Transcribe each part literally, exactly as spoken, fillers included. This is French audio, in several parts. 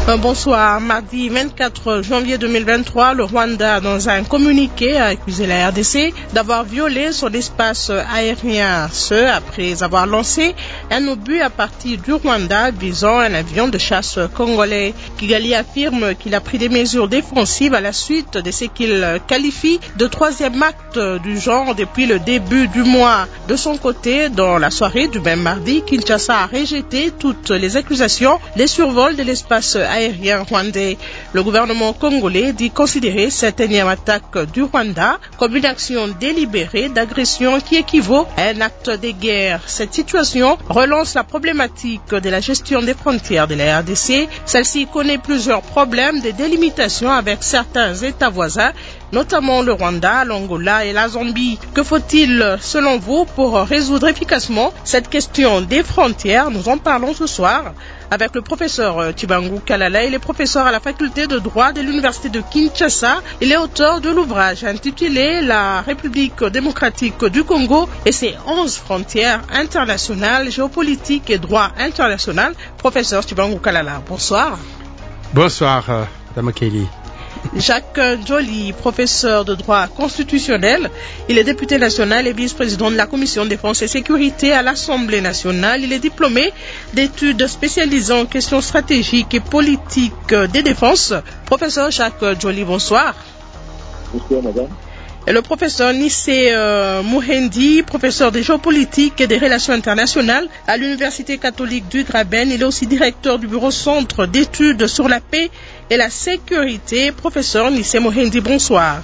Bonsoir. Mardi vingt-quatre janvier deux mille vingt-trois, le Rwanda, dans un communiqué, a accusé la R D C d'avoir violé son espace aérien, ce après avoir lancé un obus à partir du Rwanda visant un avion de chasse congolais. Kigali affirme qu'il a pris des mesures défensives à la suite de ce qu'il qualifie de troisième acte du genre depuis le début du mois. De son côté, dans la soirée du même mardi, Kinshasa a rejeté toutes les accusations des survols de l'espace aérien rwandais. Le gouvernement congolais dit considérer cette énième attaque du Rwanda comme une action délibérée d'agression qui équivaut à un acte de guerre. Cette situation relance la problématique de la gestion des frontières de la R D C. Celle-ci connaît plusieurs problèmes de délimitation avec certains États voisins, notamment le Rwanda, l'Angola et la Zambie. Que faut-il, selon vous, pour résoudre efficacement cette question des frontières? Nous en parlons ce soir avec le professeur Tshibangu Kalala. Il est professeur à la faculté de droit de l'université de Kinshasa. Il est auteur de l'ouvrage intitulé La République démocratique du Congo et ses onze frontières internationales, géopolitique et droit international. Professeur Tshibangu Kalala, bonsoir. Bonsoir, euh, Dame Kelly. Jacques Joly, professeur de droit constitutionnel. Il est député national et vice-président de la commission défense et sécurité à l'Assemblée nationale. Il est diplômé d'études spécialisées en questions stratégiques et politiques des défenses. Professeur Jacques Joly, bonsoir. Bonsoir, madame. Et le professeur Nissé euh, Mouhendi, professeur de géopolitique et des relations internationales à l'Université catholique du Graben. Il est aussi directeur du bureau centre d'études sur la paix et la sécurité. Professeur Nissé Mouhendi, bonsoir.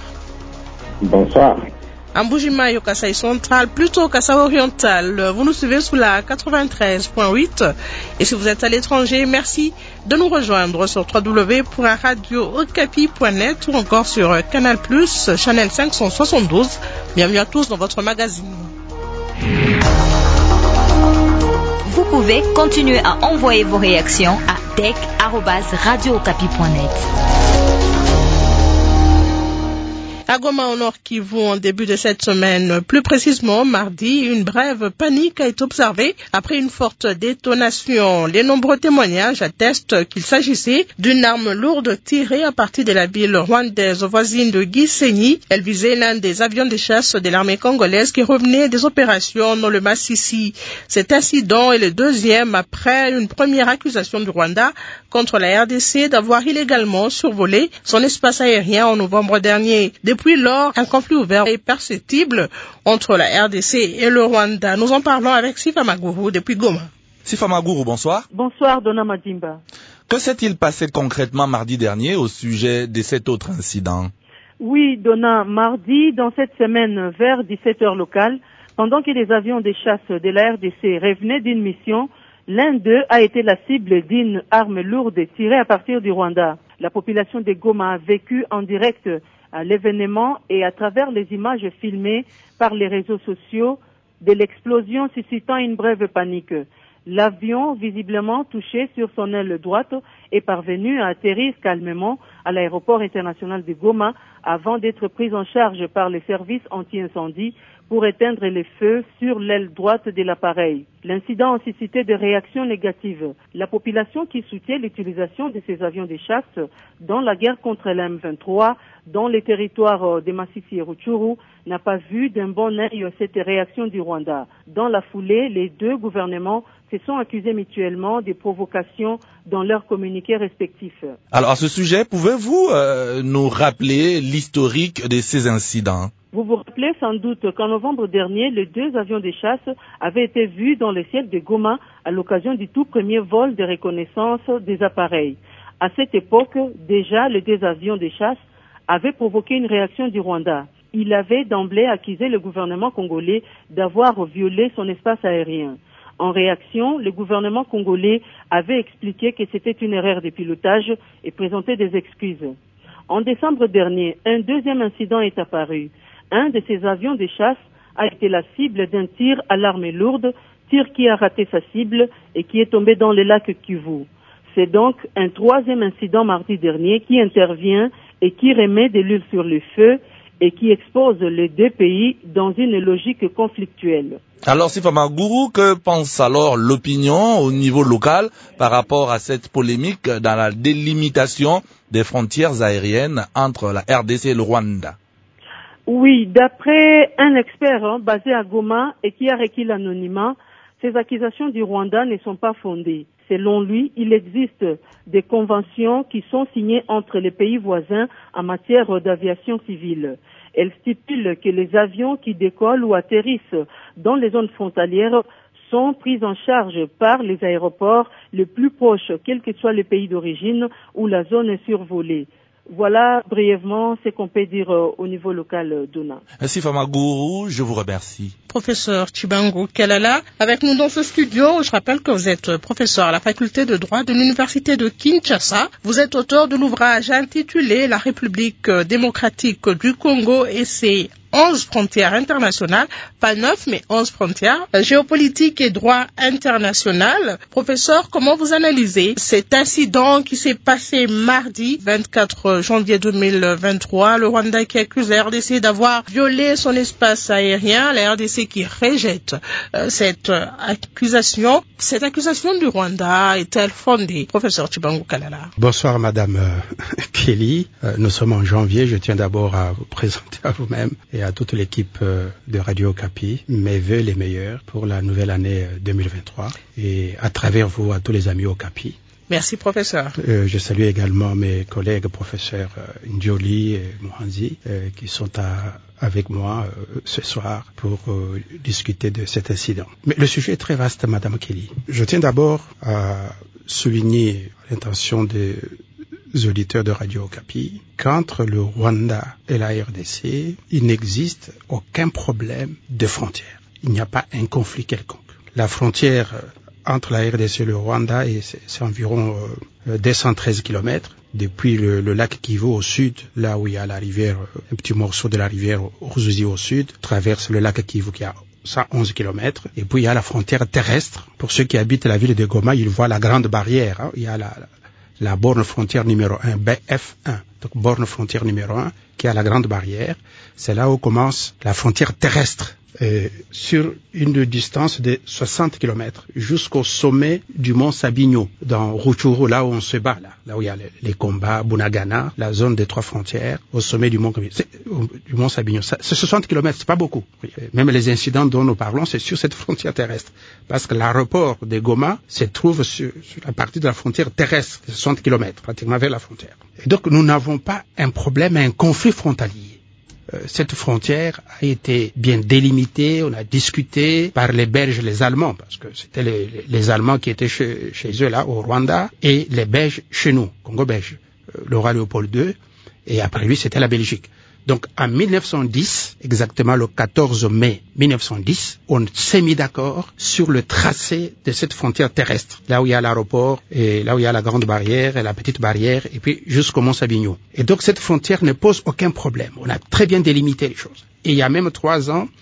Bonsoir. Ambujima Kasaï central, plutôt Kasaï oriental. Vous nous suivez sous la quatre-vingt-treize point huit. Et si vous êtes à l'étranger, merci de nous rejoindre sur w w w point radio okapi point net ou encore sur Canal plus, Channel cinq cent soixante-douze. Bienvenue à tous dans votre magazine. Vous pouvez continuer à envoyer vos réactions à d e c arobase radio okapi point net. À Goma, au Nord Kivu, en début de cette semaine, plus précisément mardi, une brève panique a été observée après une forte détonation. Les nombreux témoignages attestent qu'il s'agissait d'une arme lourde tirée à partir de la ville rwandaise voisine de Gisenyi. Elle visait l'un des avions de chasse de l'armée congolaise qui revenait des opérations dans le Massissi. Cet incident est le deuxième après une première accusation du Rwanda contre la R D C d'avoir illégalement survolé son espace aérien en novembre dernier. Depuis lors, un conflit ouvert est perceptible entre la R D C et le Rwanda. Nous en parlons avec Sifa Maguru depuis Goma. Sifa Maguru, bonsoir. Bonsoir, Dona Madimba. Que s'est-il passé concrètement mardi dernier au sujet de cet autre incident? Oui, Dona, mardi, dans cette semaine, vers dix-sept heures locales, pendant que les avions de chasse de la R D C revenaient d'une mission, l'un d'eux a été la cible d'une arme lourde tirée à partir du Rwanda. La population de Goma a vécu en direct à l'événement et à travers les images filmées par les réseaux sociaux de l'explosion suscitant une brève panique. L'avion, visiblement touché sur son aile droite, est parvenu à atterrir calmement à l'aéroport international de Goma avant d'être pris en charge par les services anti-incendie pour éteindre les feux sur l'aile droite de l'appareil. L'incident a suscité des réactions négatives. La population qui soutient l'utilisation de ces avions de chasse dans la guerre contre la M vingt-trois, dans les territoires de Massissi et Rutshuru, n'a pas vu d'un bon œil cette réaction du Rwanda. Dans la foulée, les deux gouvernements se sont accusés mutuellement des provocations dans leurs communiqués respectifs. Alors à ce sujet, pouvez-vous euh, nous rappeler l'historique de ces incidents? Vous vous rappelez sans doute qu'en novembre dernier, les deux avions de chasse avaient été vus dans le ciel de Goma à l'occasion du tout premier vol de reconnaissance des appareils. À cette époque, déjà, les deux avions de chasse avaient provoqué une réaction du Rwanda. Il avait d'emblée accusé le gouvernement congolais d'avoir violé son espace aérien. En réaction, le gouvernement congolais avait expliqué que c'était une erreur de pilotage et présenté des excuses. En décembre dernier, un deuxième incident est apparu. Un de ces avions de chasse a été la cible d'un tir à l'arme lourde, tir qui a raté sa cible et qui est tombé dans le lac Kivu. C'est donc un troisième incident mardi dernier qui intervient et qui remet de l'huile sur le feu et qui expose les deux pays dans une logique conflictuelle. Alors, Sifa Magourou, que pense alors l'opinion au niveau local par rapport à cette polémique dans la délimitation des frontières aériennes entre la R D C et le Rwanda? Oui, d'après un expert hein, basé à Goma et qui a requis l'anonymat, ces accusations du Rwanda ne sont pas fondées. Selon lui, il existe des conventions qui sont signées entre les pays voisins en matière d'aviation civile. Elles stipulent que les avions qui décollent ou atterrissent dans les zones frontalières sont pris en charge par les aéroports les plus proches, quel que soit le pays d'origine ou la zone survolée. Voilà brièvement ce qu'on peut dire au niveau local, Dona. Sifa Magourou, je vous remercie. Professeur Chibangu Kalala, avec nous dans ce studio. Je rappelle que vous êtes professeur à la faculté de droit de l'université de Kinshasa. Vous êtes auteur de l'ouvrage intitulé La République démocratique du Congo et ses onze frontières internationales, pas neuf mais onze frontières, géopolitique et droit international. Professeur, comment vous analysez cet incident qui s'est passé mardi vingt-quatre janvier deux mille vingt-trois, le Rwanda qui accuse la R D C d'avoir violé son espace aérien, la R D C qui rejette euh, cette euh, accusation. Cette accusation du Rwanda est-elle fondée? Professeur Chibangu Kalala. Bonsoir Madame euh, Kelly. Euh, nous sommes en janvier. Je tiens d'abord à vous présenter à vous-même et à toute l'équipe euh, de Radio Okapi mes vœux les meilleurs pour la nouvelle année euh, deux mille vingt-trois et à travers vous à tous les amis Okapi. Merci, professeur. Euh, je salue également mes collègues professeurs euh, Ndjoli et Mohanzi euh, qui sont à, avec moi euh, ce soir pour euh, discuter de cet incident. Mais le sujet est très vaste, Madame Kelly. Je tiens d'abord à souligner l'intention des auditeurs de Radio Okapi qu'entre le Rwanda et la R D C, il n'existe aucun problème de frontière. Il n'y a pas un conflit quelconque. La frontière entre la R D C et le Rwanda, et c'est, c'est environ euh, deux cent treize kilomètres, depuis le, le lac Kivu au sud, là où il y a la rivière, un petit morceau de la rivière Ruzizi au sud, traverse le lac Kivu qui a cent onze kilomètres, et puis il y a la frontière terrestre. Pour ceux qui habitent la ville de Goma, ils voient la grande barrière, hein. Il y a la, la borne frontière numéro un, B F un, donc borne frontière numéro un, qui a la grande barrière. C'est là où commence la frontière terrestre. Euh, sur une distance de soixante kilomètres jusqu'au sommet du mont Sabinyo, dans Rutshuru, là où on se bat, là, là où il y a les, les combats, Bunagana, la zone des trois frontières, au sommet du mont, du mont Sabinyo. Ça, c'est soixante kilomètres, c'est pas beaucoup. Même les incidents dont nous parlons, c'est sur cette frontière terrestre. Parce que l'aéroport de Goma se trouve sur, sur la partie de la frontière terrestre, soixante kilomètres, pratiquement vers la frontière. Et donc, nous n'avons pas un problème, un conflit frontalier. Cette frontière a été bien délimitée, on a discuté par les Belges et les Allemands, parce que c'était les, les Allemands qui étaient chez, chez eux là, au Rwanda, et les Belges chez nous, Congo belge, le roi Léopold deux, et après lui c'était la Belgique. Donc en mille neuf cent dix, exactement le quatorze mai mille neuf cent dix, on s'est mis d'accord sur le tracé de cette frontière terrestre, là où il y a l'aéroport, et là où il y a la grande barrière et la petite barrière, et puis jusqu'au Mont Sabinyo. Et donc cette frontière ne pose aucun problème. On a très bien délimité les choses. Et il y a même trois ans,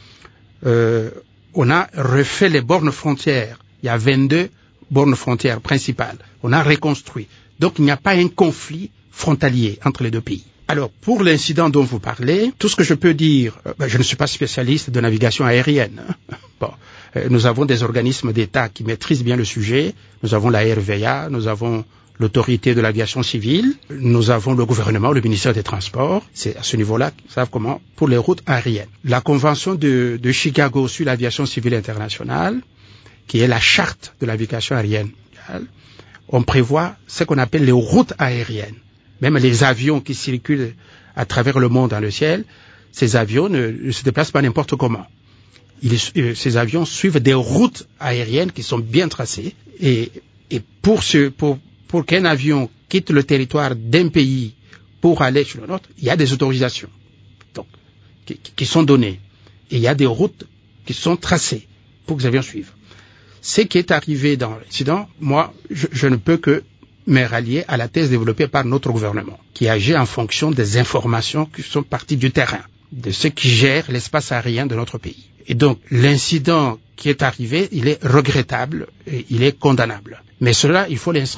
euh, on a refait les bornes frontières. Il y a vingt-deux bornes frontières principales. On a reconstruit. Donc il n'y a pas un conflit frontalier entre les deux pays. Alors, pour l'incident dont vous parlez, tout ce que je peux dire, euh, ben, je ne suis pas spécialiste de navigation aérienne. Hein. Bon, euh, nous avons des organismes d'État qui maîtrisent bien le sujet. Nous avons la R V A, nous avons l'autorité de l'aviation civile, nous avons le gouvernement, le ministère des Transports. C'est à ce niveau-là qu'ils savent comment pour les routes aériennes. La convention de, de Chicago sur l'aviation civile internationale, qui est la charte de l'aviation aérienne mondiale, on prévoit ce qu'on appelle les routes aériennes. Même les avions qui circulent à travers le monde dans le ciel, ces avions ne, ne se déplacent pas n'importe comment. Ils, euh, ces avions suivent des routes aériennes qui sont bien tracées. Et, et pour, ce, pour, pour qu'un avion quitte le territoire d'un pays pour aller sur le nôtre, il y a des autorisations donc, qui, qui sont données. Et il y a des routes qui sont tracées pour que les avions suivent. Ce qui est arrivé dans l'incident, moi, je, je ne peux que mais rallié à la thèse développée par notre gouvernement, qui agit en fonction des informations qui sont parties du terrain, de ceux qui gèrent l'espace aérien de notre pays. Et donc, l'incident qui est arrivé, il est regrettable et il est condamnable. Mais cela, il faut l'inscrire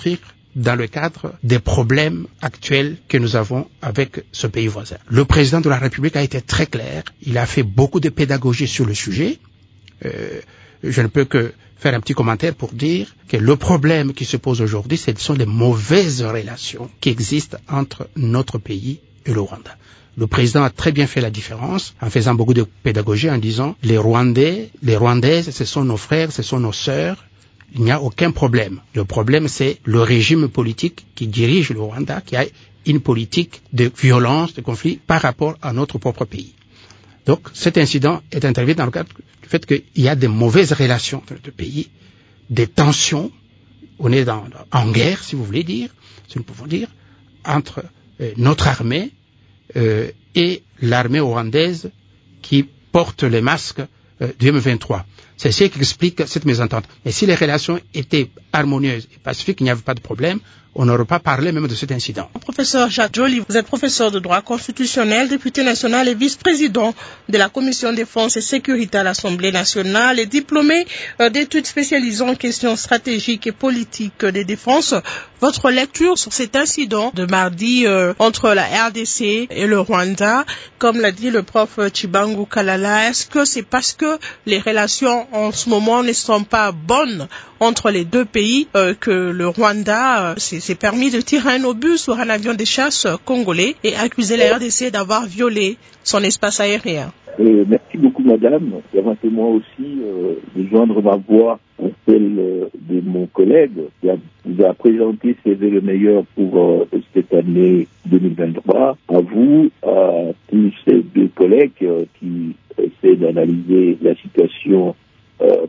dans le cadre des problèmes actuels que nous avons avec ce pays voisin. Le président de la République a été très clair, il a fait beaucoup de pédagogie sur le sujet. Euh, je ne peux que faire un petit commentaire pour dire que le problème qui se pose aujourd'hui, ce sont les mauvaises relations qui existent entre notre pays et le Rwanda. Le président a très bien fait la différence en faisant beaucoup de pédagogie en disant les Rwandais, les Rwandaises, ce sont nos frères, ce sont nos sœurs. Il n'y a aucun problème. Le problème, c'est le régime politique qui dirige le Rwanda, qui a une politique de violence, de conflit par rapport à notre propre pays. Donc, cet incident est intervenu dans le cadre du fait qu'il y a des mauvaises relations entre les deux pays, des tensions. On est dans, en guerre, si vous voulez dire, si nous pouvons dire, entre euh, notre armée euh, et l'armée rwandaise qui porte les masques euh, du M vingt-trois. C'est ce qui explique cette mésentente. Mais si les relations étaient harmonieuses et pacifiques, il n'y avait pas de problème, on n'aurait pas parlé même de cet incident. Professeur Jacques Joly, vous êtes professeur de droit constitutionnel, député national et vice-président de la Commission défense et sécurité à l'Assemblée nationale et diplômé d'études spécialisées en questions stratégiques et politiques de défense. Votre lecture sur cet incident de mardi euh, entre la R D C et le Rwanda, comme l'a dit le prof Chibangu Kalala, est-ce que c'est parce que les relations en ce moment ne sont pas bonnes entre les deux pays euh, que le Rwanda euh, s'est permis de tirer un obus sur un avion de chasse congolais et accuser la R D C d'avoir violé son espace aérien? Euh, merci beaucoup, madame. Permettez-moi aussi euh, de joindre ma voix à celle euh, de mon collègue qui a, vous a présenté ses vœux le meilleur pour euh, cette année deux mille vingt-trois. À vous, à tous ces deux collègues euh, qui essaient d'analyser la situation euh,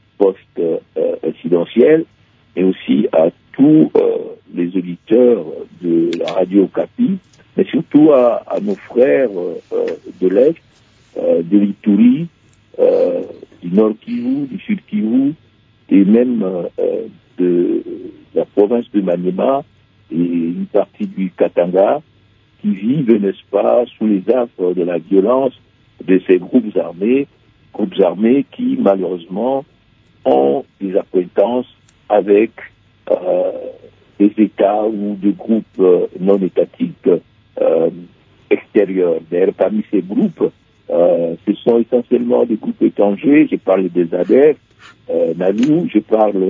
post-incidentielle, et aussi à tous euh, les auditeurs de la radio Okapi, mais surtout à, à nos frères euh, de l'Est, Euh, de l'Ituri, euh, du Nord Kivu, du Sud Kivu, et même euh, de la province de Maniema et une partie du Katanga, qui vivent, n'est-ce pas, sous les affres de la violence de ces groupes armés, groupes armés qui, malheureusement, ont des acquaintances avec euh, des États ou des groupes euh, non étatiques euh, extérieurs. D'ailleurs, parmi ces groupes, Euh, ce sont essentiellement des groupes étrangers. Je parle des A D F, euh, Nalu, je parle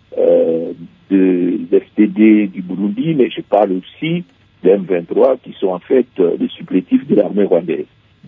euh, de l'F T D du Burundi, mais je parle aussi des M vingt-trois qui sont en fait euh, des supplétifs de l'armée rwandaise.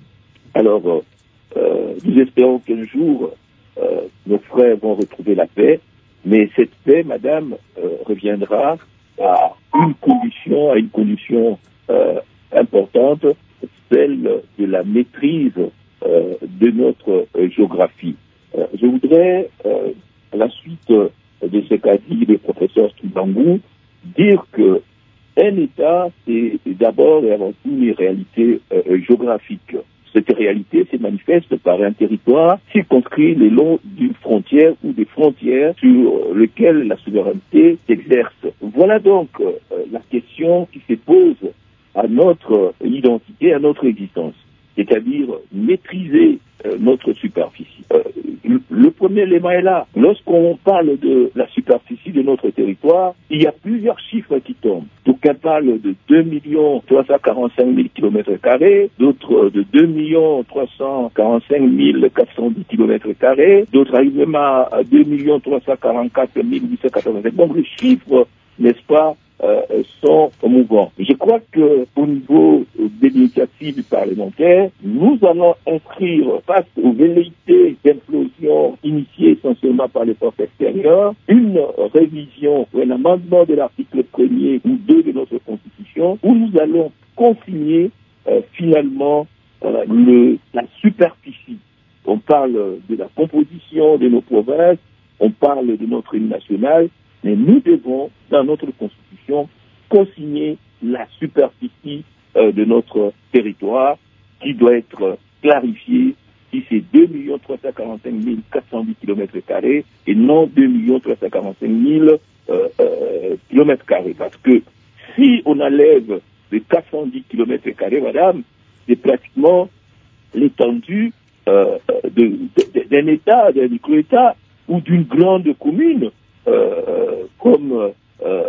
Alors, euh, nous espérons qu'un jour, euh, nos frères vont retrouver la paix, mais cette paix, madame, euh, reviendra à une condition, à une condition euh, importante, celle de la maîtrise euh, de notre euh, géographie. Euh, je voudrais, euh, à la suite euh, de ce qu'a dit le professeur Chibangu, dire que un État, c'est d'abord et avant tout une réalité euh, géographique. Cette réalité se manifeste par un territoire circonscrit le long d'une frontière ou des frontières sur lesquelles la souveraineté s'exerce. Voilà donc euh, la question qui se pose à notre identité, à notre existence, c'est-à-dire maîtriser euh, notre superficie. Euh, le, le premier élément est là. Lorsqu'on parle de la superficie de notre territoire, il y a plusieurs chiffres qui tombent. D'aucuns parlent de deux millions trois cent quarante-cinq mille kilomètres carrés, d'autres de deux millions trois cent quarante-cinq mille quatre cent dix kilomètres carrés, d'autres arrivent même à deux millions trois cent quarante-quatre mille huit cent quatre-vingt-cinq. Donc les chiffres, n'est-ce pas, Euh, sont mouvants. Je crois que au niveau des initiatives parlementaires, nous allons inscrire face aux velléités d'implosion initiées essentiellement par les forces extérieures, une révision ou un amendement de l'article premier ou deux de notre Constitution, où nous allons consigner euh, finalement euh, le, la superficie. On parle de la composition de nos provinces, on parle de notre hymne national, mais nous devons, dans notre Constitution, consigner la superficie euh, de notre territoire qui doit être clarifiée si c'est deux millions trois cent quarante-cinq mille quatre cent dix kilomètres carrés et non deux millions trois cent quarante-cinq mille euh, euh, kilomètres carrés. Parce que si on enlève les quatre cent dix kilomètres carrés, madame, c'est pratiquement l'étendue euh, de, de, d'un État, d'un micro-État ou d'une grande commune. Euh, comme euh, la commune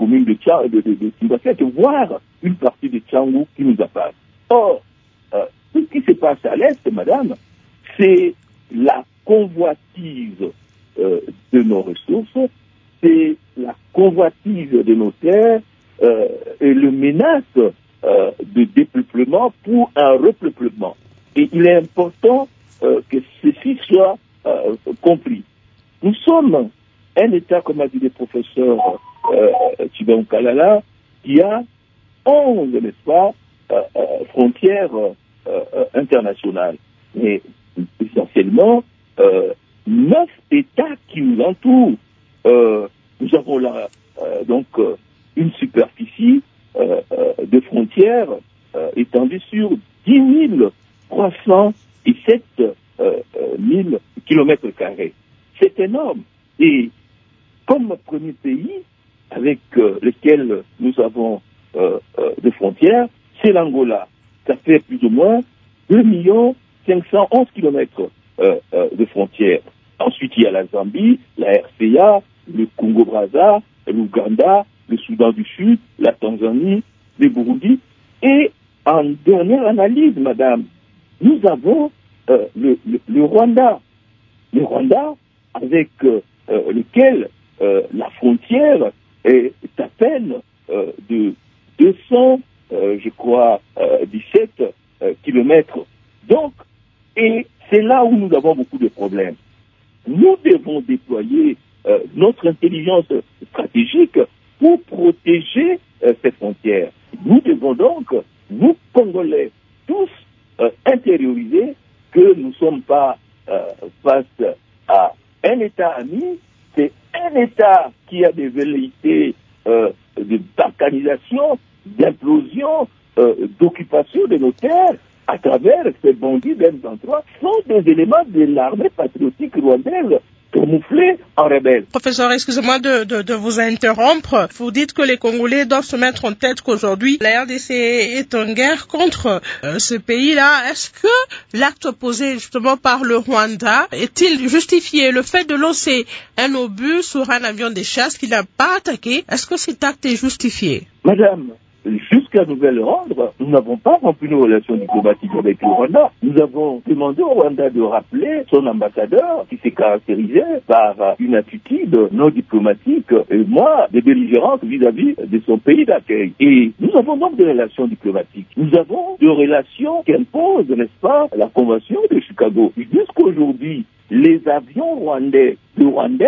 commune de, Tcha, de, de, de Timbasket, voire une partie de Tchangou qui nous appasse. Or, euh, tout ce qui se passe à l'Est, madame, c'est la convoitise euh, de nos ressources, c'est la convoitise de nos terres euh, et le menace euh, de dépeuplement pour un repeuplement. Et il est important euh, que ceci soit euh, compris. Nous sommes un État, comme a dit le professeur euh, Tshibeng Kalala, qui a onze, n'est-ce pas, euh, euh, frontières euh, euh, internationales. Mais essentiellement, euh, neuf États qui nous entourent. Euh, nous avons là, euh, donc, euh, une superficie euh, euh, de frontières euh, étendue sur dix mille trois cent dix-sept euh, euh, mille kilomètres carrés. C'est énorme. Et comme premier pays avec euh, lequel nous avons euh, euh, des frontières, c'est l'Angola. Ça fait plus ou moins deux millions cinq cent onze kilomètres euh, euh, de frontières. Ensuite, il y a la Zambie, la R C A, le Congo-Brazza, l'Ouganda, le Soudan du Sud, la Tanzanie, le Burundi. Et en dernière analyse, madame, nous avons euh, le, le, le Rwanda. Le Rwanda avec euh, euh, lequel euh, la frontière est à peine euh, de deux cents, euh, je crois, euh, dix-sept euh, kilomètres. Donc, et c'est là où nous avons beaucoup de problèmes. Nous devons déployer euh, notre intelligence stratégique pour protéger euh, ces frontières. Nous devons donc, nous Congolais, tous euh, intérioriser que nous ne sommes pas euh, face à un État ami, c'est un État qui a des velléités euh, de balkanisation, d'implosion, euh, d'occupation de nos terres à travers ces bandits d'M vingt-trois sont des éléments de l'armée patriotique rwandaise camouflés en rebelles. Professeur, excusez-moi de, de, de vous interrompre. Vous dites que les Congolais doivent se mettre en tête qu'aujourd'hui, la R D C est en guerre contre euh, ce pays-là. Est-ce que l'acte posé justement par le Rwanda est-il justifié? Le fait de lancer un obus sur un avion de chasse qui n'a pas attaqué, est-ce que cet acte est justifié? Madame, jusqu'à nouvel ordre, nous n'avons pas rompu nos relations diplomatiques avec le Rwanda. Nous avons demandé au Rwanda de rappeler son ambassadeur qui s'est caractérisé par une attitude non diplomatique et moi, de belligérance vis-à-vis de son pays d'accueil. Et nous avons donc des relations diplomatiques. Nous avons des relations qu'impose, n'est-ce pas, la Convention de Chicago. Jusqu'aujourd'hui, les avions rwandais de Rwanda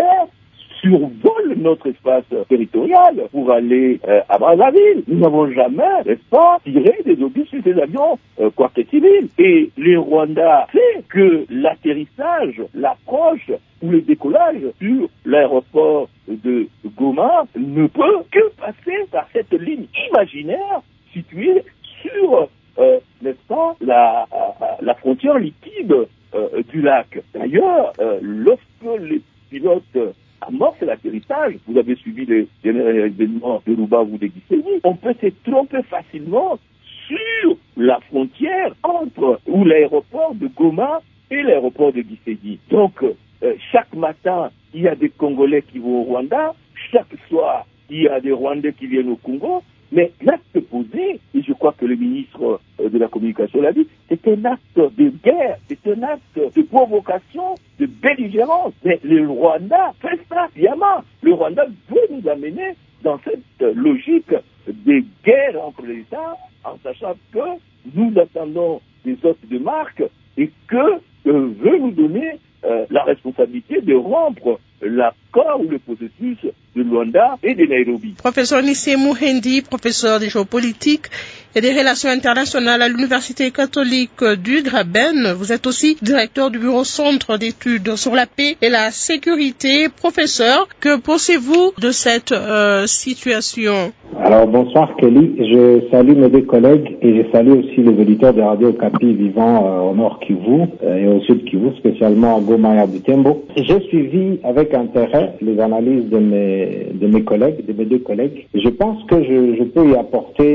survolent notre espace territorial pour aller euh, à Brazzaville. Nous n'avons jamais, n'est-ce pas, tiré des obus sur ces avions, euh, quoique civils. Et les Rwandais savent que l'atterrissage, l'approche ou le décollage sur l'aéroport de Goma ne peut que passer par cette ligne imaginaire située sur, euh, n'est-ce pas, la, la frontière liquide euh, du lac. D'ailleurs, euh, lorsque les pilotes amorce l'atterrissage, vous avez suivi les derniers événements de Rubavu ou de Gisenyi, on peut se tromper facilement sur la frontière entre ou l'aéroport de Goma et l'aéroport de Gisenyi. Donc, euh, chaque matin, il y a des Congolais qui vont au Rwanda, chaque soir, il y a des Rwandais qui viennent au Congo, mais l'acte posé, et je crois que le ministre de la Communication l'a dit, c'est un acte de guerre, c'est un acte de provocation, de belligérance. Mais le Rwanda fait ça sciemment. Le Rwanda veut nous amener dans cette logique de guerre entre les États, en sachant que nous attendons des hôtes de marque et que euh, veut nous donner euh, la responsabilité de rompre l'accord ou le processus de Luanda et de Nairobi. Professeur Nissé Muhendi, professeur de géopolitique et des relations internationales à l'Université catholique du Graben. Vous êtes aussi directeur du bureau centre d'études sur la paix et la sécurité. Professeur, que pensez-vous de cette euh, situation? Alors bonsoir Kelly, je salue mes deux collègues et je salue aussi les auditeurs de Radio Okapi vivant euh, au nord Kivu euh, et au sud Kivu, spécialement à Goma et à Butembo. J'ai suivi avec intérêt les analyses de mes de mes collègues, de mes deux collègues. Je pense que je, je peux y apporter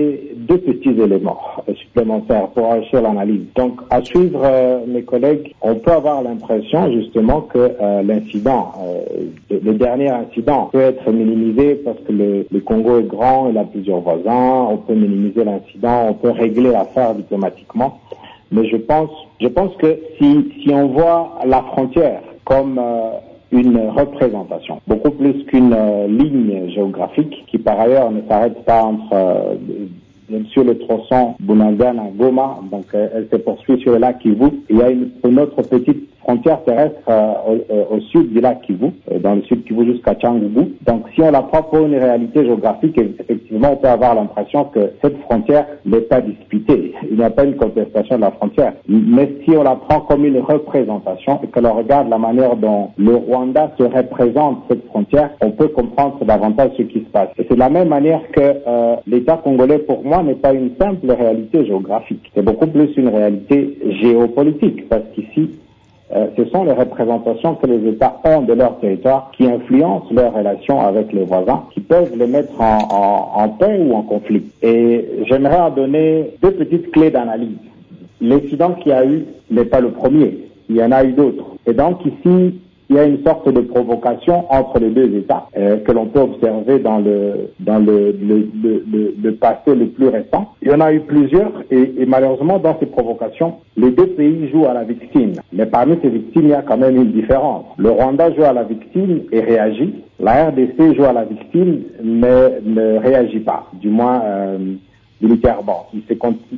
deux petits éléments supplémentaires pour enrichir l'analyse. Donc, à suivre euh, mes collègues, on peut avoir l'impression justement que euh, l'incident, euh, le dernier incident peut être minimisé parce que le, le Congo est grand, il a plusieurs voisins, on peut minimiser l'incident, on peut régler l'affaire diplomatiquement. Mais je pense, je pense que si, si on voit la frontière comme euh, une représentation, beaucoup plus qu'une euh, ligne géographique qui par ailleurs ne s'arrête pas entre euh, sur le tronçon Bunagana-Goma, donc euh, elle se poursuit sur le lac Kivu. Il y a une, une autre petite frontière terrestre euh, au, au sud du lac Kivu, euh, dans le sud Kivu jusqu'à Tchangoubou. Donc si on la prend pour une réalité géographique, effectivement on peut avoir l'impression que cette frontière n'est pas disputée. Il n'y a pas une contestation de la frontière. Mais si on la prend comme une représentation et que l'on regarde la manière dont le Rwanda se représente cette frontière, on peut comprendre davantage ce qui se passe. Et c'est de la même manière que euh, l'État congolais, pour moi, n'est pas une simple réalité géographique. C'est beaucoup plus une réalité géopolitique, parce qu'ici, Euh, ce sont les représentations que les États ont de leur territoire qui influencent leurs relations avec les voisins, qui peuvent les mettre en, en, en paix ou en conflit. Et j'aimerais en donner deux petites clés d'analyse. L'incident qu'il y a eu n'est pas le premier. Il y en a eu d'autres. Et donc ici, il y a une sorte de provocation entre les deux États euh, que l'on peut observer dans le dans le le, le, le le passé le plus récent. Il y en a eu plusieurs et, et malheureusement dans ces provocations, les deux pays jouent à la victime. Mais parmi ces victimes, il y a quand même une différence. Le Rwanda joue à la victime et réagit. La R D C joue à la victime mais ne réagit pas, du moins euh, militairement. Il se,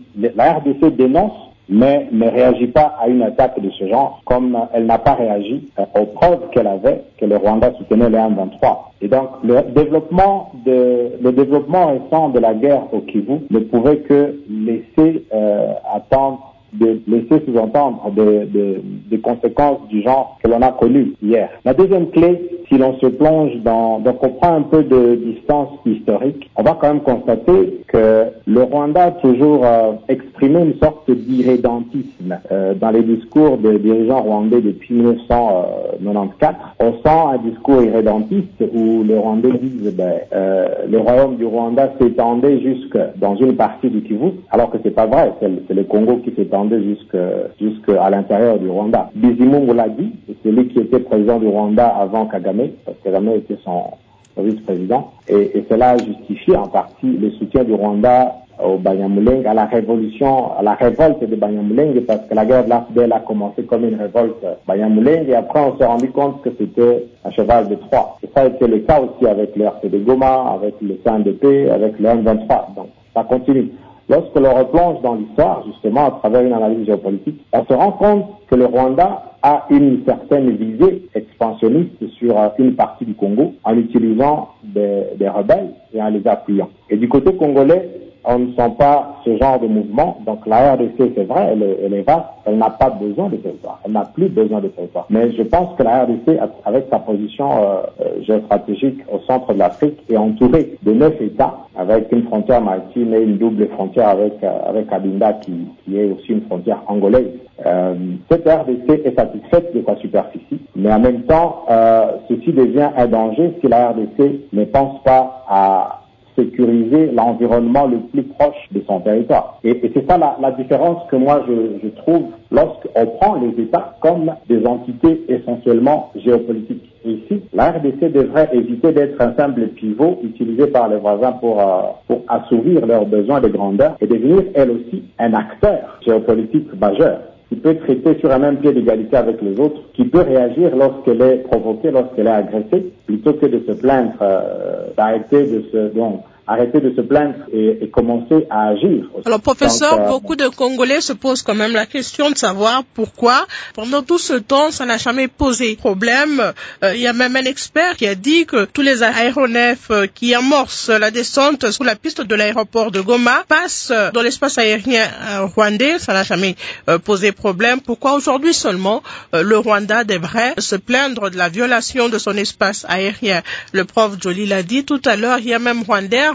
la R D C dénonce mais ne réagit pas à une attaque de ce genre, comme elle n'a pas réagi aux preuves qu'elle avait que le Rwanda soutenait les M vingt-trois. Et donc, le développement de, le développement récent de la guerre au Kivu ne pouvait que laisser euh, attendre, de laisser sous-entendre des de, de conséquences du genre que l'on a connues hier. La deuxième clé, si l'on se plonge dans, donc on prend un peu de distance historique, on va quand même constater que le Rwanda a toujours euh, exprimé une sorte d'irrédentisme euh, dans les discours des dirigeants rwandais depuis mille neuf cent quatre-vingt-quatorze. On sent un discours irrédentiste où les Rwandais disent ben, euh, le royaume du Rwanda s'étendait jusque dans une partie du Kivu, alors que c'est pas vrai, c'est le, c'est le Congo qui s'étendait jusque jusqu'à l'intérieur du Rwanda. Bizimungu l'a dit, c'est celui qui était président du Rwanda avant Kagame, parce que Kagame était son, son vice-président, et, et cela a justifié en partie le soutien du Rwanda au Banyamulenge, à la révolution, à la révolte de Banyamulenge, parce que la guerre de l'A F D L a commencé comme une révolte Banyamulenge, et après on s'est rendu compte que c'était un cheval de Troie. Et ça a été le cas aussi avec le R C D Goma, avec le C N D P, avec le M vingt-trois. Donc ça continue. Lorsque l'on replonge dans l'histoire, justement, à travers une analyse géopolitique, on se rend compte que le Rwanda a une certaine visée expansionniste sur une partie du Congo en utilisant des, des rebelles et en les appuyant. Et du côté congolais, on ne sent pas ce genre de mouvement. Donc la R D C, c'est vrai, elle est, elle est vaste, elle n'a pas besoin de territoire, elle n'a plus besoin de territoire. Mais je pense que la R D C, avec sa position euh, géostratégique au centre de l'Afrique, est entourée de neuf États, avec une frontière maritime et une double frontière avec euh, avec Kabinda, qui, qui est aussi une frontière angolaise. Euh, cette R D C est satisfaite de sa superficie, mais en même temps, euh, ceci devient un danger si la R D C ne pense pas à sécuriser l'environnement le plus proche de son territoire. Et, et c'est ça la, la différence que moi je, je trouve lorsqu'on prend les États comme des entités essentiellement géopolitiques. Et ici, la R D C devrait éviter d'être un simple pivot utilisé par les voisins pour, euh, pour assouvir leurs besoins de grandeur et devenir elle aussi un acteur géopolitique majeur, qui peut traiter sur un même pied d'égalité avec les autres, qui peut réagir lorsqu'elle est provoquée, lorsqu'elle est agressée, plutôt que de se plaindre, euh, d'arrêter de se, donc, arrêter de se plaindre et, et commencer à agir. Alors, professeur, donc, euh, beaucoup de Congolais se posent quand même la question de savoir pourquoi, pendant tout ce temps, ça n'a jamais posé problème. Euh, il y a même un expert qui a dit que tous les aéronefs qui amorcent la descente sous la piste de l'aéroport de Goma passent dans l'espace aérien rwandais. Ça n'a jamais euh, posé problème. Pourquoi aujourd'hui seulement euh, le Rwanda devrait se plaindre de la violation de son espace aérien? Le prof Joly l'a dit tout à l'heure, il y a même Rwandair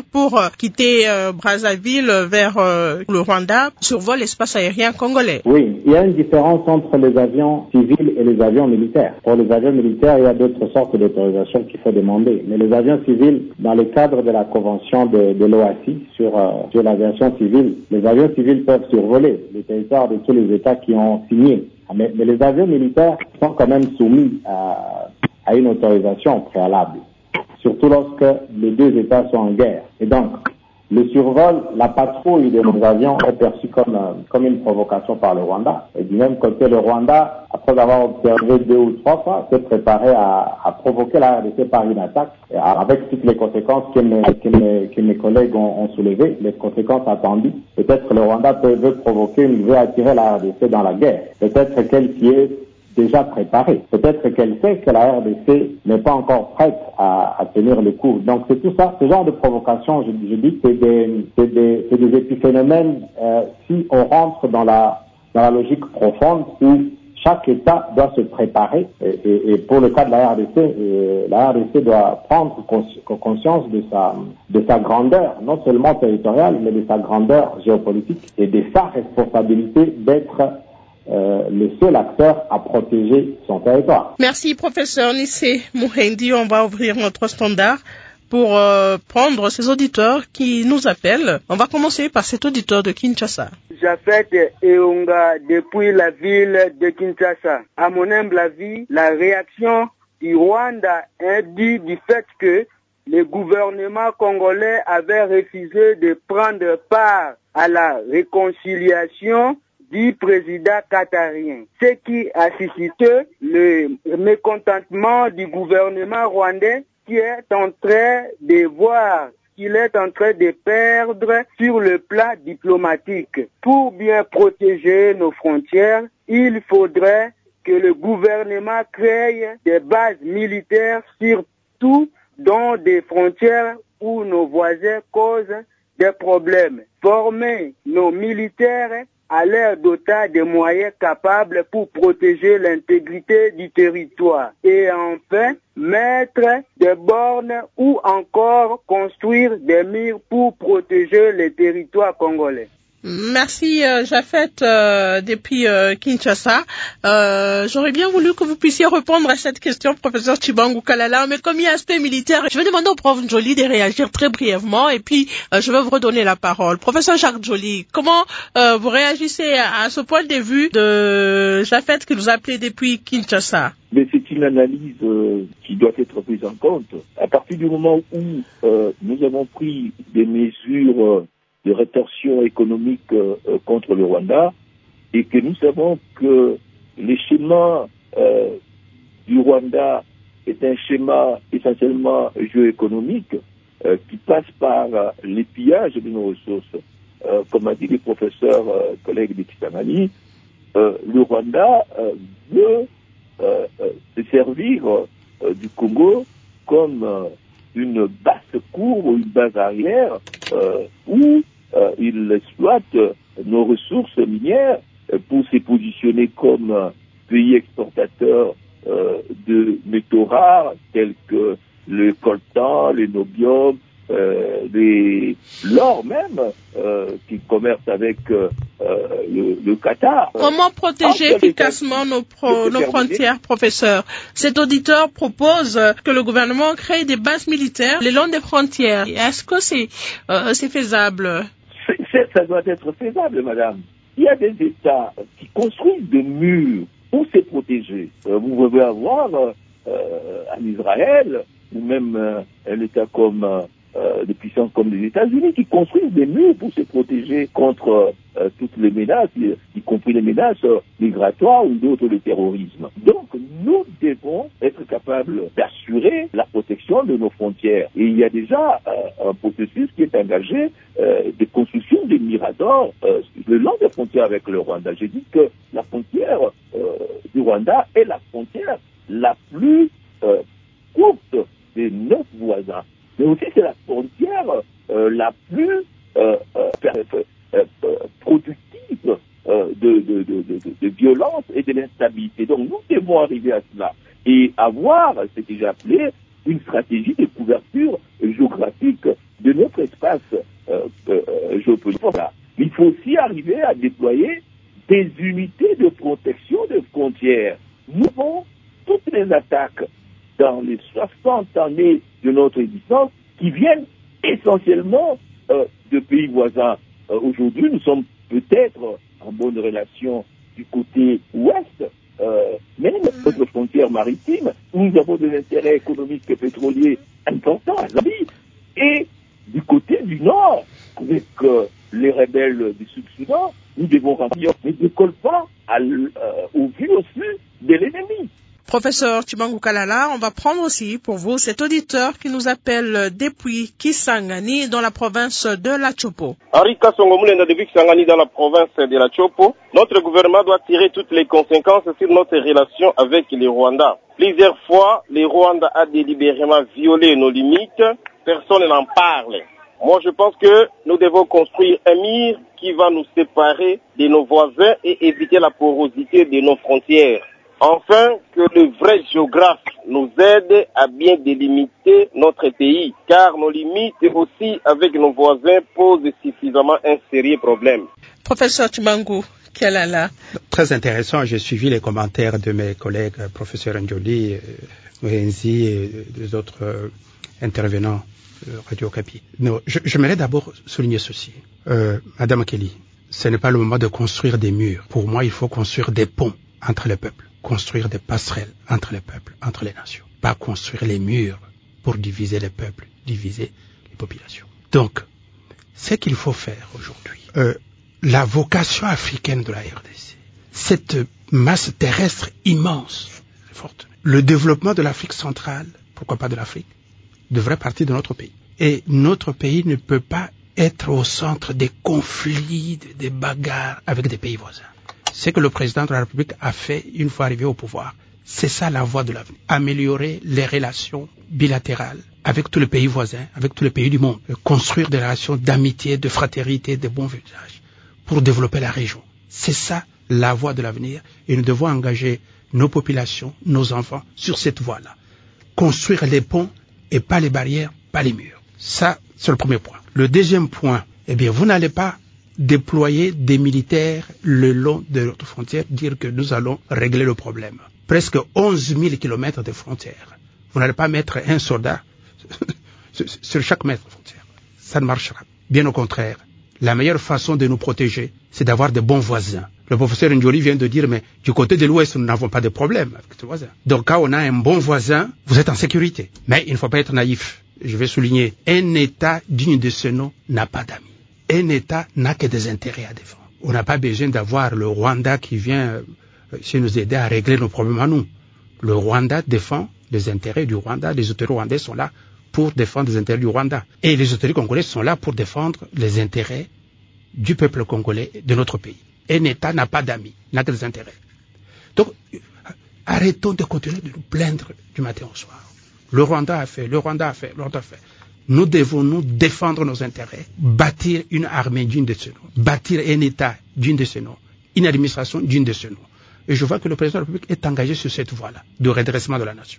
pour euh, quitter euh, Brazzaville vers euh, le Rwanda survolent l'espace aérien congolais. Oui, il y a une différence entre les avions civils et les avions militaires. Pour les avions militaires, il y a d'autres sortes d'autorisations qu'il faut demander. Mais les avions civils, dans le cadre de la convention de, de l'O A C I sur, euh, sur l'aviation civile, les avions civils peuvent survoler le territoire de tous les États qui ont signé. Mais, mais les avions militaires sont quand même soumis à, à une autorisation préalable, surtout lorsque les deux États sont en guerre. Et donc, le survol, la patrouille de nos avions est perçue comme, euh, comme une provocation par le Rwanda. Et du même côté, le Rwanda, après avoir observé deux ou trois fois, s'est préparé à, à provoquer la R D C par une attaque, avec toutes les conséquences que mes, que mes, que mes collègues ont, ont soulevées, les conséquences attendues. Peut-être que le Rwanda peut, veut provoquer, veut attirer la R D C dans la guerre. Peut-être qu'elle qui est déjà préparée. Peut-être qu'elle sait que la R D C n'est pas encore prête à, à tenir le coup. Donc c'est tout ça, ce genre de provocation, je, je dis que c'est des, c'est des, c'est des épiphénomènes euh, si on rentre dans la, dans la logique profonde où chaque État doit se préparer. Et, et, et pour le cas de la R D C, euh, la R D C doit prendre cons- conscience de sa, de sa grandeur, non seulement territoriale, mais de sa grandeur géopolitique et de sa responsabilité d'être Euh, le seul acteur à protéger son territoire. Merci, professeur Nissé Mouhendi. On va ouvrir notre standard pour euh, prendre ces auditeurs qui nous appellent. On va commencer par cet auditeur de Kinshasa. Jafet Eonga depuis la ville de Kinshasa. À mon humble avis, la réaction du Rwanda est due du fait que le gouvernement congolais avait refusé de prendre part à la réconciliation du président qatarien, ce qui a suscité le mécontentement du gouvernement rwandais qui est en train de voir qu'il est en train de perdre sur le plan diplomatique. Pour bien protéger nos frontières, il faudrait que le gouvernement crée des bases militaires surtout dans des frontières où nos voisins causent des problèmes. Former nos militaires à leur doter des moyens capables pour protéger l'intégrité du territoire. Et enfin, mettre des bornes ou encore construire des murs pour protéger les territoires congolais. Merci, euh, Jafet, euh, depuis euh, Kinshasa. Euh, j'aurais bien voulu que vous puissiez répondre à cette question, professeur Chibangu Kalala, mais comme il y a aspect militaire, je vais demander au prof Joly de réagir très brièvement et puis euh, je vais vous redonner la parole. Professeur Jacques Joly, comment euh, vous réagissez à, à ce point de vue de Jafet qui nous a appelé depuis Kinshasa? Mais c'est une analyse euh, qui doit être prise en compte. À partir du moment où euh, nous avons pris des mesures euh, de rétorsion économique euh, contre le Rwanda et que nous savons que le schéma euh, du Rwanda est un schéma essentiellement géoéconomique euh, qui passe par euh, les pillages de nos ressources. Euh, comme a dit le professeur euh, collègue de Kisangani, euh, le Rwanda euh, veut euh, euh, se servir euh, du Congo comme euh, une basse cour ou une base arrière euh, où Euh, il exploite euh, nos ressources minières euh, pour se positionner comme euh, pays exportateur euh, de métaux rares tels que le coltan, le nobium, euh, les, l'or même, euh, qui commerce avec euh, le, le Qatar. Comment protéger Entre efficacement nos, pro, nos frontières, professeur? Cet auditeur propose que le gouvernement crée des bases militaires le long des frontières. Est-ce que c'est, euh, c'est faisable? C'est, ça doit être faisable, madame. Il y a des États qui construisent des murs pour se protéger. Euh, vous pouvez avoir euh, en Israël, ou même euh, un État comme euh, des puissances comme les États-Unis, qui construisent des murs pour se protéger contre euh, toutes les menaces, y, y compris les menaces migratoires ou d'autres, le terrorisme. Donc, nous devons être capables d'assurer la protection de nos frontières. Et il y a déjà euh, un processus qui est engagé euh, de construction des miradors euh, le long des frontières avec le Rwanda. J'ai dit que la frontière euh, du Rwanda est la frontière la plus euh, courte des neuf voisins. Mais aussi c'est la frontière euh, la plus euh, euh, euh, euh, productive euh, de, de, de, de, de violence et de l'instabilité. Donc nous devons arriver à cela et avoir ce que j'ai appelé une stratégie de couverture géographique de notre espace euh, euh, géopolitique. Il faut aussi arriver à déployer des unités de protection des frontières. Nous avons toutes les attaques dans les soixante années de notre existence qui viennent essentiellement euh, de pays voisins. Euh, aujourd'hui, nous sommes peut-être en bonne relation du côté ouest, euh, mais notre frontière maritime, où nous avons des intérêts économiques et pétroliers importants à Zambie, et du côté du nord, avec euh, les rebelles du Sud-Soudan, nous devons remplir, mais ne colle pas à euh, au vu aussi de l'ennemi. Professeur Tshimangu Kalala, on va prendre aussi pour vous cet auditeur qui nous appelle depuis Kisangani dans la province de la Chopo. Henri Kassongo Moulenda depuis Kisangani dans la province de la Chopo. Notre gouvernement doit tirer toutes les conséquences sur notre relation avec les Rwandais. Plusieurs fois, les Rwandais a délibérément violé nos limites. Personne n'en parle. Moi, je pense que nous devons construire un mur qui va nous séparer de nos voisins et éviter la porosité de nos frontières. Enfin, que le vrai géographe nous aide à bien délimiter notre pays, car nos limites aussi avec nos voisins posent suffisamment un sérieux problème. Professeur Tshimangu Kalala. Très intéressant, j'ai suivi les commentaires de mes collègues, professeur Njoli, Mohenzi et des autres euh, intervenants euh, Radio Okapi. Non, je, j'aimerais d'abord souligner ceci. Euh, Madame Kelly, ce n'est pas le moment de construire des murs. Pour moi, il faut construire des ponts entre les peuples. Construire des passerelles entre les peuples, entre les nations. Pas construire les murs pour diviser les peuples, diviser les populations. Donc, ce qu'il faut faire aujourd'hui, euh, la vocation africaine de la R D C, cette masse terrestre immense, forte, le développement de l'Afrique centrale, pourquoi pas de l'Afrique, devrait partir de notre pays. Et notre pays ne peut pas être au centre des conflits, des bagarres avec des pays voisins. Ce que le président de la République a fait une fois arrivé au pouvoir, c'est ça la voie de l'avenir. Améliorer les relations bilatérales avec tous les pays voisins, avec tous les pays du monde. Construire des relations d'amitié, de fraternité, de bon usage pour développer la région. C'est ça la voie de l'avenir et nous devons engager nos populations, nos enfants sur cette voie-là. Construire les ponts et pas les barrières, pas les murs. Ça, c'est le premier point. Le deuxième point, eh bien, vous n'allez pas déployer des militaires le long de notre frontière, dire que nous allons régler le problème. Presque onze mille kilomètres de frontières. Vous n'allez pas mettre un soldat sur chaque mètre de frontière. Ça ne marchera. Bien au contraire. La meilleure façon de nous protéger, c'est d'avoir de bons voisins. Le professeur Njoli vient de dire, mais du côté de l'Ouest, nous n'avons pas de problème avec ce voisin. Donc quand on a un bon voisin, vous êtes en sécurité. Mais il ne faut pas être naïf. Je vais souligner, un État digne de ce nom n'a pas d'amis. Un État n'a que des intérêts à défendre. On n'a pas besoin d'avoir le Rwanda qui vient euh, chez nous aider à régler nos problèmes à nous. Le Rwanda défend les intérêts du Rwanda. Les autorités rwandaises sont là pour défendre les intérêts du Rwanda. Et les autorités congolaises sont là pour défendre les intérêts du peuple congolais, de notre pays. Un État n'a pas d'amis, n'a que des intérêts. Donc, arrêtons de continuer de nous plaindre du matin au soir. Le Rwanda a fait, le Rwanda a fait, le Rwanda a fait. Nous devons nous défendre nos intérêts, bâtir une armée digne de ce nom, bâtir un État digne de ce nom, une administration digne de ce nom. Et je vois que le président de la République est engagé sur cette voie-là, de redressement de la nation.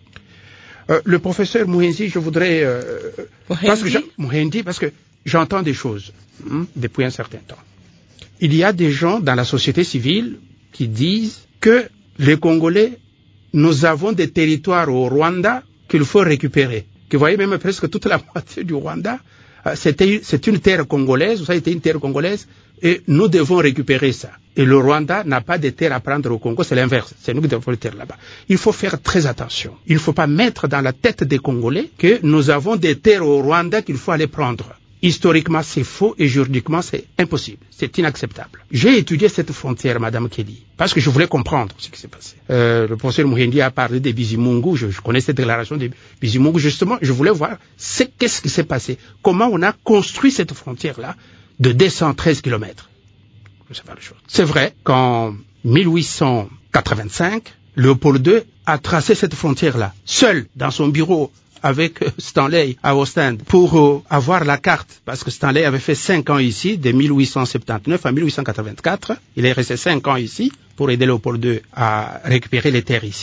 Euh, le professeur Mohenzi, je voudrais... Euh, parce que Mohenzi, parce que j'entends des choses hein, depuis un certain temps. Il y a des gens dans la société civile qui disent que les Congolais, nous avons des territoires au Rwanda qu'il faut récupérer. Que vous voyez même presque toute la moitié du Rwanda, euh, c'était, c'est une terre congolaise, ça a été une terre congolaise, et nous devons récupérer ça. Et le Rwanda n'a pas de terre à prendre au Congo, c'est l'inverse, c'est nous qui devons les terres là-bas. Il faut faire très attention. Il ne faut pas mettre dans la tête des Congolais que nous avons des terres au Rwanda qu'il faut aller prendre. Historiquement, c'est faux et juridiquement, c'est impossible. C'est inacceptable. J'ai étudié cette frontière, Madame Kelly, parce que je voulais comprendre ce qui s'est passé. Euh, le professeur Mohendi a parlé des Bizimungu. Je, je connais cette déclaration des Bizimungu. Justement, je voulais voir c'est, qu'est-ce qui s'est passé. Comment on a construit cette frontière-là de deux cent treize kilomètres. Je sais pas les choses. C'est vrai qu'en mille huit cent quatre-vingt-cinq, Léopold deux a tracé cette frontière-là, seul, dans son bureau, avec Stanley à Ostende pour euh, avoir la carte, parce que Stanley avait fait cinq ans ici, de mille huit cent soixante-dix-neuf à mille huit cent quatre-vingt-quatre. Il est resté cinq ans ici pour aider Léopold deux à récupérer les terres ici.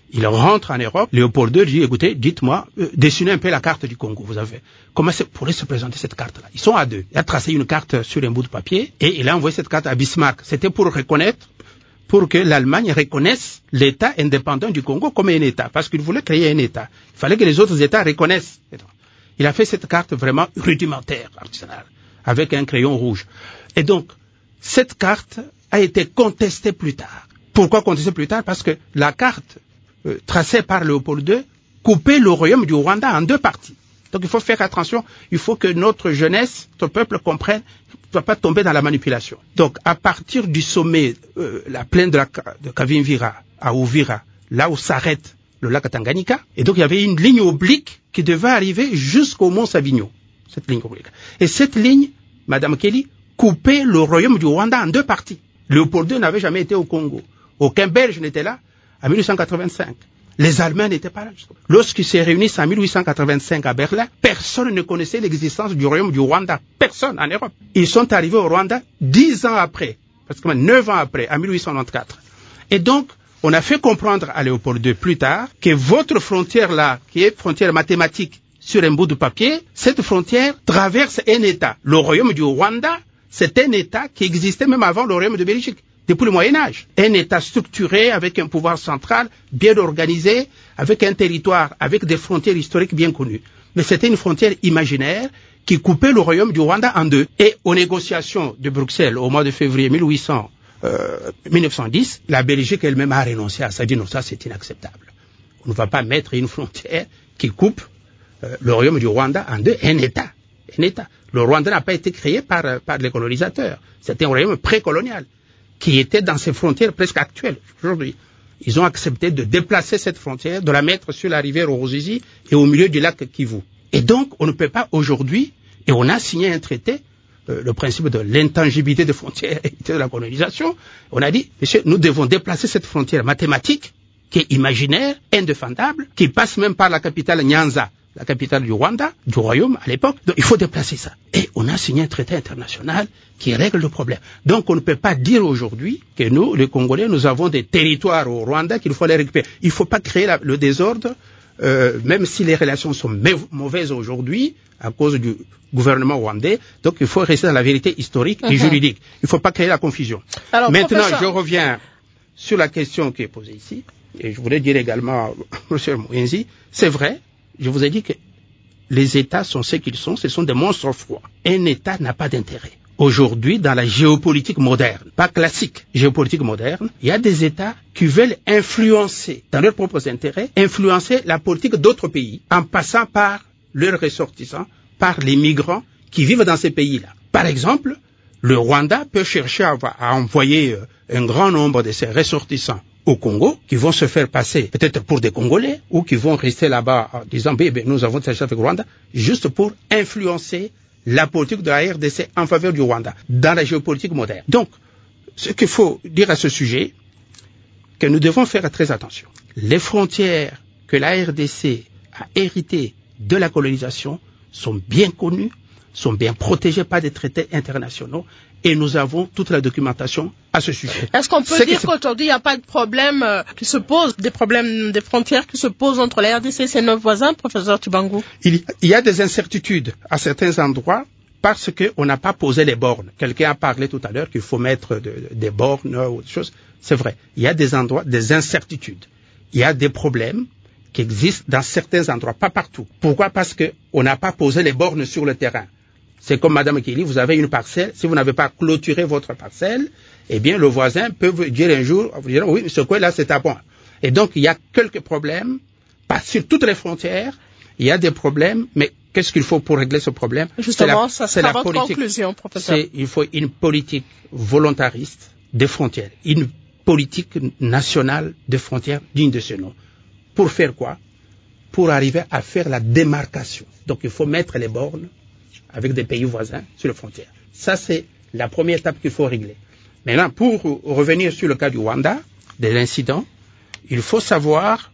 Il rentre en Europe. Léopold deux dit, écoutez, dites-moi, euh, dessinez un peu la carte du Congo. Vous avez comment c'est, pourrait se présenter cette carte-là? Ils sont à deux. Il a tracé une carte sur un bout de papier et il a envoyé cette carte à Bismarck. C'était pour reconnaître, pour que l'Allemagne reconnaisse l'État indépendant du Congo comme un État, parce qu'il voulait créer un État. Il fallait que les autres États reconnaissent. Il a fait cette carte vraiment rudimentaire, artisanale, avec un crayon rouge. Et donc, cette carte a été contestée plus tard. Pourquoi contestée plus tard? Parce que la carte euh, tracée par Léopold deux coupait le royaume du Rwanda en deux parties. Donc il faut faire attention, il faut que notre jeunesse, notre peuple comprenne, ne doit pas tomber dans la manipulation. Donc à partir du sommet, euh, la plaine de, la, de Kavimvira à Uvira, là où s'arrête le lac Tanganyika, et donc il y avait une ligne oblique qui devait arriver jusqu'au mont Savigno, cette ligne oblique. Et cette ligne, Madame Kelly, coupait le royaume du Rwanda en deux parties. Léopold deux n'avait jamais été au Congo. Aucun Belge n'était là en mille huit cent quatre-vingt-cinq. Les Allemands n'étaient pas là. Lorsqu'ils se réunissent en mille huit cent quatre-vingt-cinq à Berlin, personne ne connaissait l'existence du royaume du Rwanda. Personne en Europe. Ils sont arrivés au Rwanda dix ans après, pratiquement neuf ans après, en mille huit cent quatre-vingt-quatorze. Et donc, on a fait comprendre à Léopold deux plus tard que votre frontière-là, qui est frontière mathématique sur un bout de papier, cette frontière traverse un État. Le royaume du Rwanda, c'est un État qui existait même avant le royaume de Belgique, depuis le Moyen-Âge. Un État structuré, avec un pouvoir central, bien organisé, avec un territoire, avec des frontières historiques bien connues. Mais c'était une frontière imaginaire qui coupait le royaume du Rwanda en deux. Et aux négociations de Bruxelles, au mois de février mille huit cents, euh, mille neuf cent dix, la Belgique elle-même a renoncé à ça. Elle dit non, ça c'est inacceptable. On ne va pas mettre une frontière qui coupe euh, le royaume du Rwanda en deux. Un État. Un État. Le Rwanda n'a pas été créé par, par les colonisateurs. C'était un royaume précolonial qui était dans ses frontières presque actuelles aujourd'hui. Ils ont accepté de déplacer cette frontière, de la mettre sur la rivière Ruzizi et au milieu du lac Kivu. Et donc, on ne peut pas aujourd'hui, et on a signé un traité, euh, le principe de l'intangibilité des frontières et de la colonisation, on a dit, monsieur, nous devons déplacer cette frontière mathématique, qui est imaginaire, indéfendable, qui passe même par la capitale Nyanza, la capitale du Rwanda, du royaume à l'époque. Donc il faut déplacer ça. Et on a signé un traité international qui règle le problème. Donc on ne peut pas dire aujourd'hui que nous, les Congolais, nous avons des territoires au Rwanda qu'il faut les récupérer. Il ne faut pas créer la, le désordre, euh, même si les relations sont mauvaises aujourd'hui à cause du gouvernement rwandais. Donc il faut rester dans la vérité historique et uh-huh. juridique. Il ne faut pas créer la confusion. Alors, maintenant, professeur... je reviens sur la question qui est posée ici. Et je voulais dire également, M. Mouenzi, c'est vrai, je vous ai dit que les États sont ce qu'ils sont, ce sont des monstres froids. Un État n'a pas d'intérêt. Aujourd'hui, dans la géopolitique moderne, pas classique, géopolitique moderne, il y a des États qui veulent influencer, dans leurs propres intérêts, influencer la politique d'autres pays, en passant par leurs ressortissants, par les migrants qui vivent dans ces pays-là. Par exemple, le Rwanda peut chercher à, à envoyer un grand nombre de ses ressortissants au Congo, qui vont se faire passer peut-être pour des Congolais, ou qui vont rester là-bas en disant, ben, ben, nous avons cherché avec le Rwanda, juste pour influencer la politique de la R D C en faveur du Rwanda, dans la géopolitique moderne. Donc, ce qu'il faut dire à ce sujet, que nous devons faire très attention. Les frontières que la R D C a héritées de la colonisation sont bien connues, sont bien protégées par des traités internationaux, et nous avons toute la documentation à ce sujet. Est-ce qu'on peut C'est dire qu'aujourd'hui, il n'y a pas de problème euh, qui se pose, des problèmes des frontières qui se posent entre la R D C et ses neuf voisins, professeur Tubangou? Il, il y a des incertitudes à certains endroits parce qu'on n'a pas posé les bornes. Quelqu'un a parlé tout à l'heure qu'il faut mettre de, de, des bornes ou des choses. C'est vrai. Il y a des endroits, des incertitudes. Il y a des problèmes qui existent dans certains endroits, pas partout. Pourquoi? Parce qu'on n'a pas posé les bornes sur le terrain. C'est comme Madame Kelly, vous avez une parcelle, si vous n'avez pas clôturé votre parcelle, eh bien le voisin peut vous dire un jour, vous dire, oui, ce coin-là c'est à moi. Et donc il y a quelques problèmes, pas sur toutes les frontières, il y a des problèmes, mais qu'est-ce qu'il faut pour régler ce problème? Justement, la, ça sera votre politique. Conclusion, professeur. Il faut une politique volontariste des frontières, une politique nationale des frontières digne de ce nom. Pour faire quoi? Pour arriver à faire la démarcation. Donc il faut mettre les bornes avec des pays voisins sur les frontières. Ça, c'est la première étape qu'il faut régler. Maintenant, pour revenir sur le cas du Rwanda, de l'incident, il faut savoir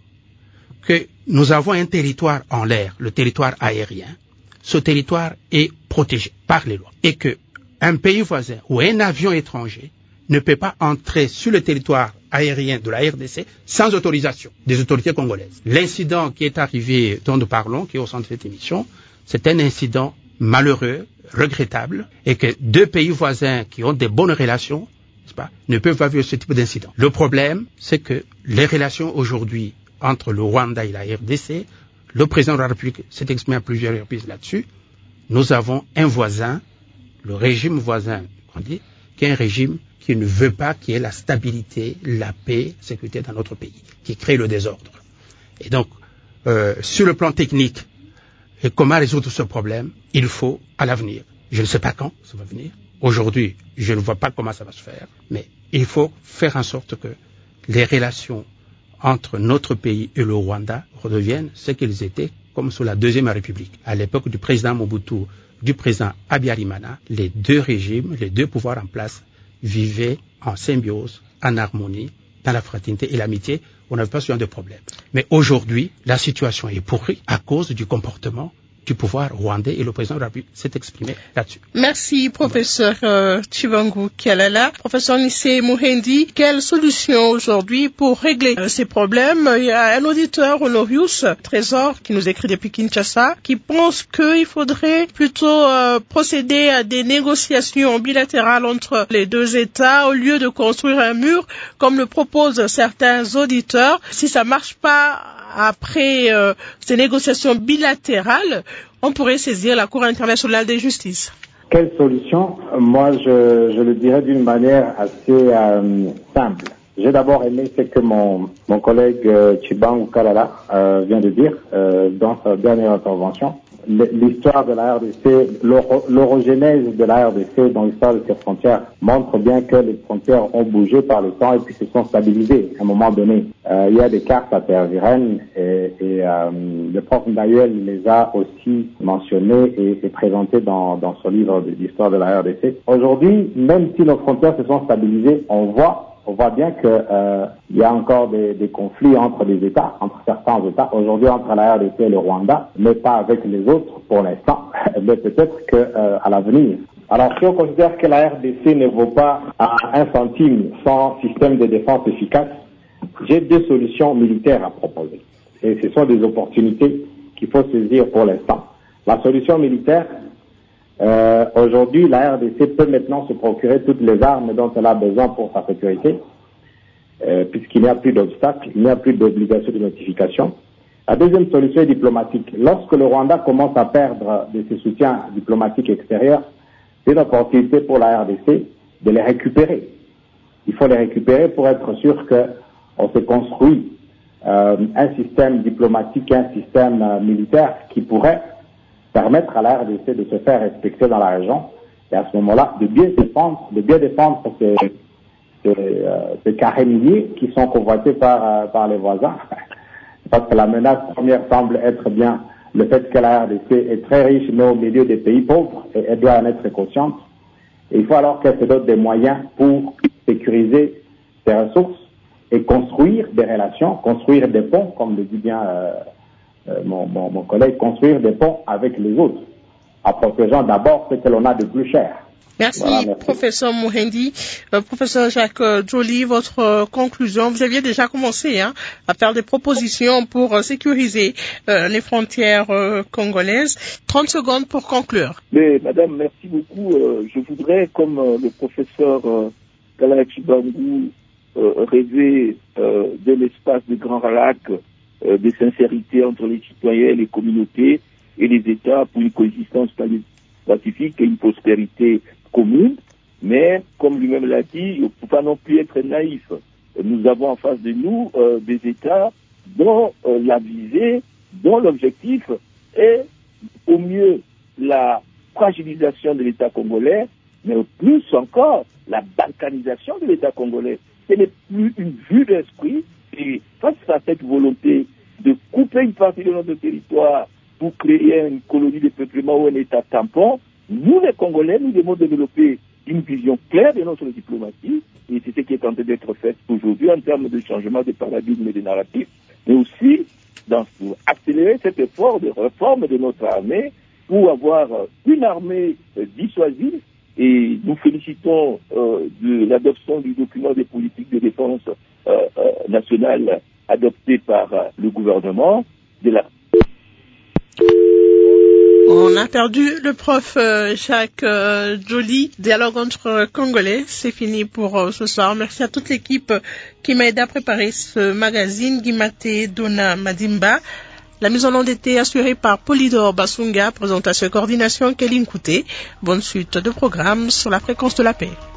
que nous avons un territoire en l'air, le territoire aérien. Ce territoire est protégé par les lois. Et qu'un pays voisin ou un avion étranger ne peut pas entrer sur le territoire aérien de la R D C sans autorisation des autorités congolaises. L'incident qui est arrivé, dont nous parlons, qui est au centre de cette émission, c'est un incident malheureux, regrettable, et que deux pays voisins qui ont des bonnes relations, n'est-ce pas, ne peuvent pas vivre ce type d'incident. Le problème, c'est que les relations aujourd'hui entre le Rwanda et la R D C, le président de la République s'est exprimé à plusieurs reprises là-dessus. Nous avons un voisin, le régime voisin, on dit, qui est un régime qui ne veut pas qu'il y ait la stabilité, la paix, la sécurité dans notre pays, qui crée le désordre. Et donc, euh, sur le plan technique, et comment résoudre ce problème, il faut à l'avenir. Je ne sais pas quand ça va venir. Aujourd'hui, je ne vois pas comment ça va se faire, mais il faut faire en sorte que les relations entre notre pays et le Rwanda redeviennent ce qu'ils étaient comme sous la Deuxième République. À l'époque du président Mobutu, du président Habyarimana, les deux régimes, les deux pouvoirs en place vivaient en symbiose, en harmonie, dans la fraternité et l'amitié. On n'avait pas ce genre de problème. Mais aujourd'hui, la situation est pourrie à cause du comportement du pouvoir rwandais et le président de la République s'est exprimé là-dessus. Merci, professeur euh, Chibangu Kialala. Professeur Nissé Muhendi, quelle solution aujourd'hui pour régler euh, ces problèmes? Il y a un auditeur, Honorius Trésor, qui nous écrit depuis Kinshasa, qui pense qu'il faudrait plutôt euh, procéder à des négociations bilatérales entre les deux États au lieu de construire un mur, comme le proposent certains auditeurs. Si ça marche pas après euh, ces négociations bilatérales, on pourrait saisir la Cour internationale de justice. Quelle solution? Moi, je, je le dirais d'une manière assez euh, simple. J'ai d'abord aimé ce que mon, mon collègue euh, Chibangu Kalala euh, vient de dire euh, dans sa dernière intervention. L'histoire de la R D C, l'orogénèse de la R D C dans l'histoire de ses frontières montre bien que les frontières ont bougé par le temps et puis se sont stabilisées à un moment donné. Euh, il y a des cartes à Tervuren et, et euh, le prof Ndayel les a aussi mentionnées et, et présentées dans, dans son livre d'histoire de la R D C. Aujourd'hui, même si nos frontières se sont stabilisées, on voit On voit bien que euh, il y a encore des, des conflits entre les États, entre certains États. Aujourd'hui, entre la R D C et le Rwanda, mais pas avec les autres pour l'instant. Mais peut-être que euh, à l'avenir. Alors, si on considère que la R D C ne vaut pas un centime sans système de défense efficace, j'ai deux solutions militaires à proposer. Et ce sont des opportunités qu'il faut saisir pour l'instant. La solution militaire. Euh, aujourd'hui, la R D C peut maintenant se procurer toutes les armes dont elle a besoin pour sa sécurité, euh, puisqu'il n'y a plus d'obstacles, il n'y a plus d'obligation de notification. La deuxième solution est diplomatique. Lorsque le Rwanda commence à perdre de ses soutiens diplomatiques extérieurs, c'est une opportunité pour la R D C de les récupérer. Il faut les récupérer pour être sûr qu'on se construit euh, un système diplomatique, un système euh, militaire qui pourrait permettre à la R D C de se faire respecter dans la région et à ce moment-là de bien défendre, de bien défendre ces, ces, euh, ces carrés miniers qui sont convoités par, euh, par les voisins. Parce que la menace première semble être bien le fait que la R D C est très riche mais au milieu des pays pauvres et elle doit en être consciente. Et il faut alors qu'elle se dote des moyens pour sécuriser ses ressources et construire des relations, construire des ponts, comme le dit bien euh, Euh, mon, mon, mon collègue, construire des ponts avec les autres, en protégeant d'abord ce que l'on a de plus cher. Merci, voilà, merci. professeur Muhendi. Euh, professeur Jacques euh, Joly, votre euh, conclusion, vous aviez déjà commencé hein, à faire des propositions pour euh, sécuriser euh, les frontières euh, congolaises. trente secondes pour conclure. Mais madame, merci beaucoup. Euh, je voudrais, comme euh, le professeur euh, Kalala Chibangu euh, rêver euh, de l'espace de Grand Lac, euh, de sincérité entre les citoyens, les communautés et les États pour une coexistence pacifique et une prospérité commune. Mais, comme lui-même l'a dit, il ne faut pas non plus être naïf. Nous avons en face de nous euh, des États dont euh, la visée, dont l'objectif est au mieux la fragilisation de l'État congolais, mais au plus encore la balkanisation de l'État congolais. Ce n'est plus une vue d'esprit. Et face à cette volonté de couper une partie de notre territoire pour créer une colonie de peuplement ou un État tampon, nous les Congolais, nous devons développer une vision claire de notre diplomatie, et c'est ce qui est en train d'être fait aujourd'hui en termes de changement de paradigme et de narratif, mais aussi dans, pour accélérer cet effort de réforme de notre armée pour avoir une armée dissuasive et nous félicitons euh, de l'adoption du document des politiques de défense euh, euh, nationale adopté par euh, le gouvernement. De la... On a perdu le prof euh, Jacques euh, Joly. Dialogue entre Congolais, c'est fini pour euh, ce soir. Merci à toute l'équipe qui m'a aidé à préparer ce magazine. Guimate Dona Madimba. La mise en onde était assurée par Polydor Basunga. Présentation et coordination Kéline Kouté. Bonne suite de programmes sur la fréquence de la paix.